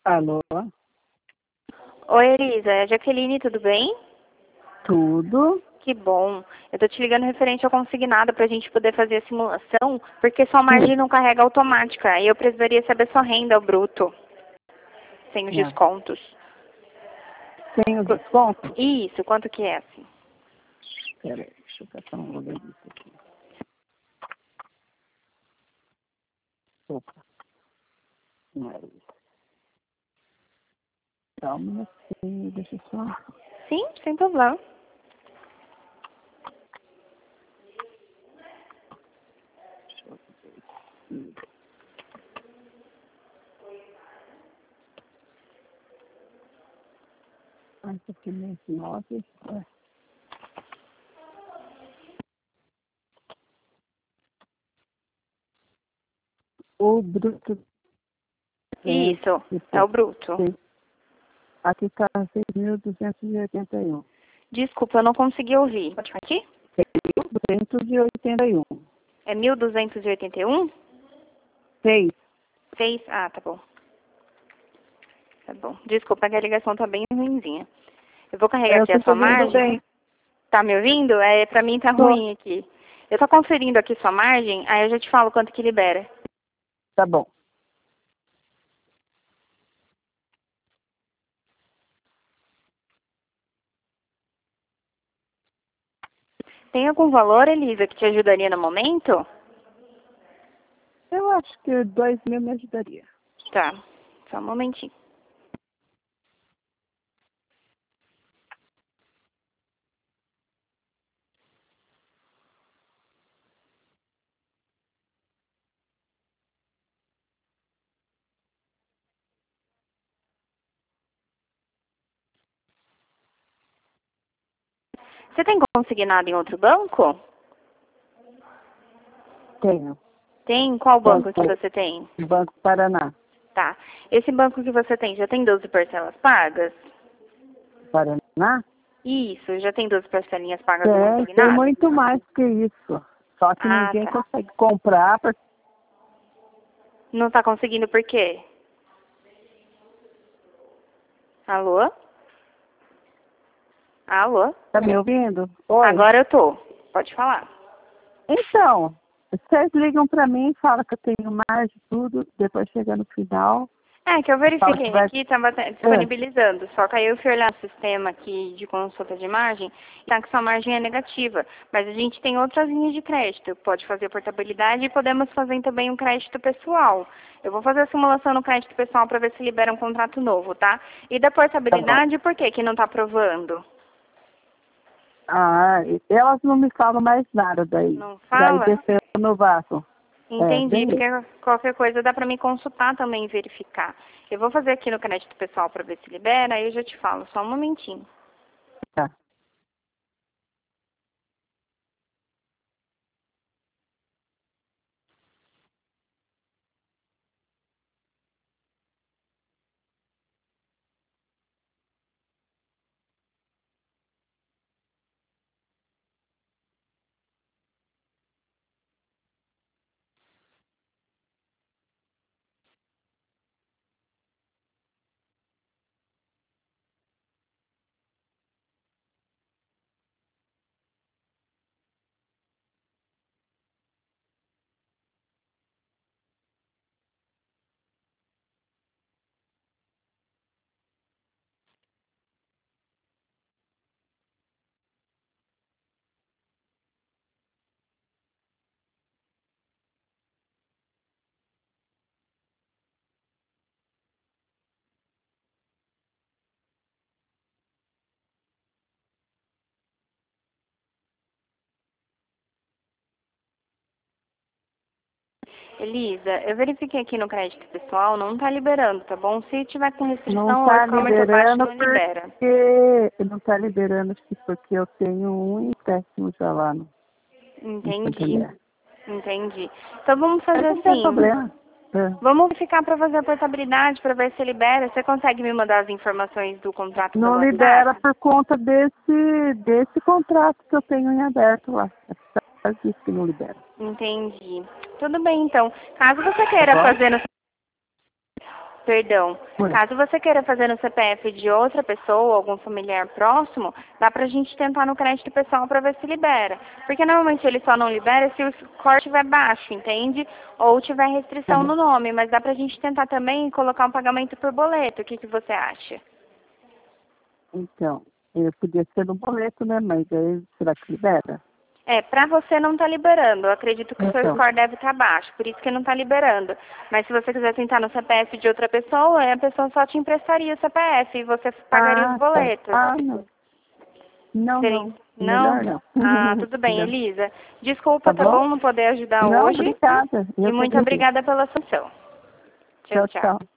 Alô? Oi, Elisa. É a Jaqueline, tudo bem? Tudo? Que bom. Eu tô te ligando referente ao consignado pra gente poder fazer a simulação, porque sua margem não carrega automática. E eu precisaria saber sua renda ao bruto, sem os É. descontos. Tem o desconto? Isso, quanto que é assim? Peraí, deixa eu passar um lugar disso aqui. Opa, não é isso. Calma, deixa eu só... Sim, sem problema. Deixa eu ver aqui. Ah, isso aqui é mês 9. É. O bruto... Isso, é o bruto. Sim. Aqui está 6.281. Desculpa, eu não consegui ouvir. Pode repetir? 6.281. É 1.281? 6. 6? Ah, tá bom. Tá bom. Desculpa, que a ligação tá bem ruinzinha. Eu vou carregar Eu aqui a estou sua ouvindo margem. bem. Tá me ouvindo? Pra mim tá Tô. ruim aqui. Eu tô conferindo aqui sua margem, aí eu já te falo quanto que libera. Tá bom. Tem algum valor, Elisa, que te ajudaria no momento? Eu acho que 2.000 me ajudaria. Tá, só um momentinho. Você tem consignado em outro banco? Tenho. Tem? Qual banco que Banco, você tem? Banco Paraná. Tá. Esse banco que você tem já tem 12 parcelas pagas? Paraná? Isso, já tem 12 parcelinhas pagas no Tem consignado? muito mais que isso. Só que Ah, ninguém tá. consegue comprar. Não tá conseguindo por quê? Alô? Alô? Tá me ouvindo? Oi. Agora eu tô. Pode falar. Então, vocês ligam para mim e falam que eu tenho mais de tudo. Depois chega no final, É, que eu fala que verifiquei vai... aqui, tava disponibilizando. Só que aí eu fui olhar o sistema aqui de consulta de margem, tá que sua margem é negativa. Mas a gente tem outras linhas de crédito. Pode fazer portabilidade e podemos fazer também um crédito pessoal. Eu vou fazer a simulação no crédito pessoal para ver se libera um contrato novo, tá? E da Tá bom. portabilidade, por que que não tá aprovando? Ah, elas não me falam mais nada daí. Não Daí fala? desceu no vaso. É, Entendi, bem porque isso. qualquer coisa dá para me consultar também e verificar. Eu vou fazer aqui no crédito pessoal para ver se libera, aí eu já te falo, só um momentinho. Tá. Elisa, eu verifiquei aqui no crédito pessoal, não tá liberando, tá bom? Se tiver com Não restrição ou está e-commerce abaixo, liberando não libera. porque... Não está liberando porque eu tenho um empréstimo já lá no Entendi, Santander. entendi. Então vamos Mas fazer não tem assim. problema. É. Vamos ficar para fazer a portabilidade, para ver se libera. Você consegue me mandar as informações do contrato pelo Não libera WhatsApp? por conta desse contrato que eu tenho em aberto lá. É por causa disso que não libera. Entendi. Tudo bem, então. Caso você Tá queira bom? fazer no Perdão. Oi. Caso você queira fazer no CPF de outra pessoa, algum familiar próximo, dá pra gente tentar no crédito pessoal pra ver se libera. Porque normalmente ele só não libera se o score estiver baixo, entende? Ou tiver restrição no nome, mas dá pra gente tentar também colocar um pagamento por boleto. O que você acha? Então, podia ser no boleto, né? Mas aí, será que libera? Pra você não tá liberando. Eu acredito que o seu Então. score deve estar baixo, por isso que não tá liberando. Mas se você quiser tentar no CPF de outra pessoa, a pessoa só te emprestaria o CPF e você pagaria os boletos. Tá. Não. Não, Seria- não. Não? Melhor não. Ah, tudo bem, Não. Elisa. Desculpa, tá bom não poder ajudar Não, hoje. obrigada. E Eu que muito agradeço. obrigada pela atenção. Tchau, Tchau, tchau. tchau.